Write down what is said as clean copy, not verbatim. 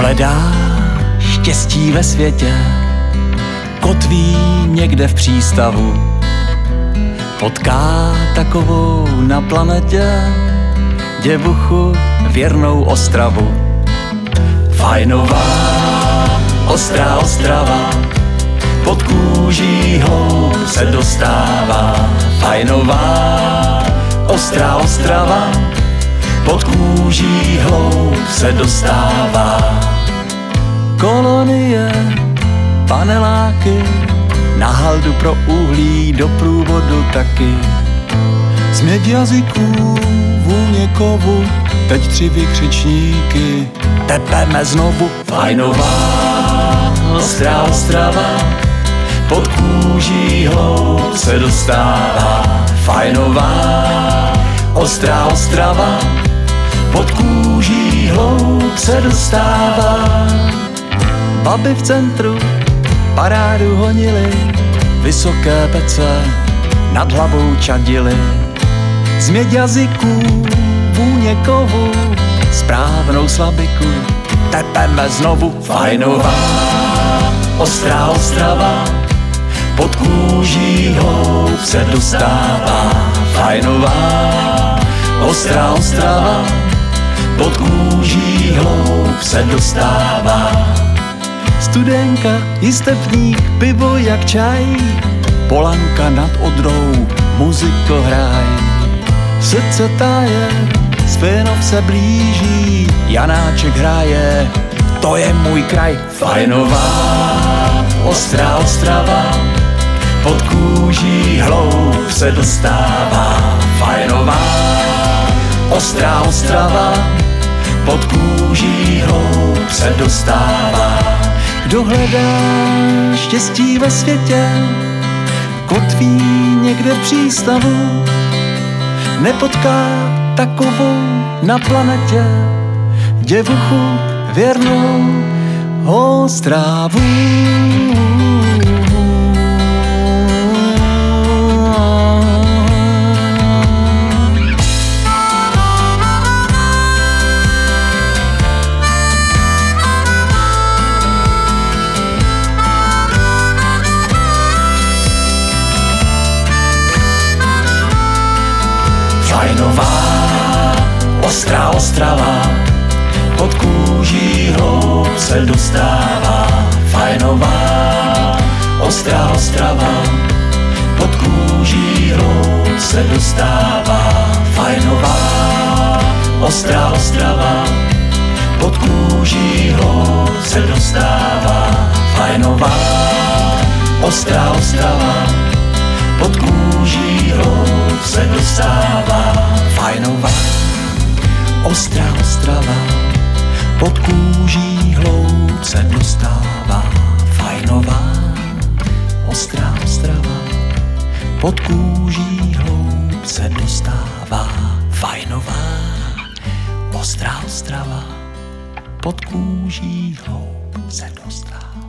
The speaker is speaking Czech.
hledá štěstí ve světě, kotví někde v přístavu, potká takovou na planetě děvuchu věrnou Ostravu. Fajnová, ostrá Ostrava, pod kůží hloub se dostává. Fajnová, ostrá Ostrava, pod kůží hloub se dostává. Kolonie, paneláky, na haldu pro uhlí, do průvodu taky. Směť jazyků, vůně kovu, teď 3 vykřičníky. Tepeme znovu. Fajnová, ostrá Ostrava, pod kůží hloub se dostává. Fajnová, ostrá Ostrava, pod kůží hloub se dostává. Baby v centru parádu honily, vysoké pece nad hlavou čadily. Změť jazyků, vůně kovu, správnou slabiku, tepeme znovu. Fajnová, ostrá Ostrava, pod kůží hloub se dostává. Fajnová, ostrá Ostrava, pod kůží hloub se dostává. Studenka, jistepník, pivo jak čaj, Polanka nad Odrou, muziko hraj. Srdce táje, Svinov se blíží, Janáček hraje, to je můj kraj. Fajnová, ostrá Ostrava, pod kůží hloub se dostává. Fajnová, ostrá Ostrava, pod kůží hloub se dostává. Kdo hledá štěstí ve světě, kotví někde v přístavu, nepotká takovou na planetě děvuchu věrnou Ostravu. Fajnová, ostrá Ostrava, pod kůží hloub se dostává. Fajnová, ostrá Ostrava, pod kůží hloub se dostává. Fajnová, ostrá Ostrava, pod kůží hloub se dostává. Fajnová, ostrá Ostrava, pod kůží hloub se dostává. Fajnová, ostrá Ostrava, pod kůží hloub se dostává. Fajnová, ostrá Ostrava, pod kůží hloub se dostává. Fajnová, ostrá Ostrava, pod kůží hloub se dostává.